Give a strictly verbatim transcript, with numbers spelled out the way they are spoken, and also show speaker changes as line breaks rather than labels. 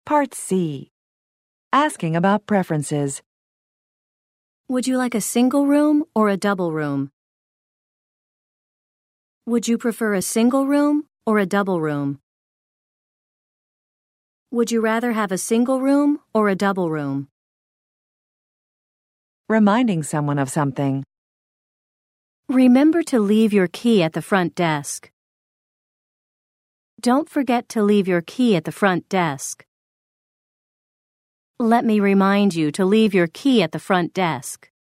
Part C. Asking about preferences.
Would you like a single room or a double room? Would you prefer a single room or a double room? Would you rather have a single room or a double room?
Reminding someone of something.
Remember to leave your key at the front desk. Don't forget to leave your key at the front desk. Let me remind you to leave your key at the front desk.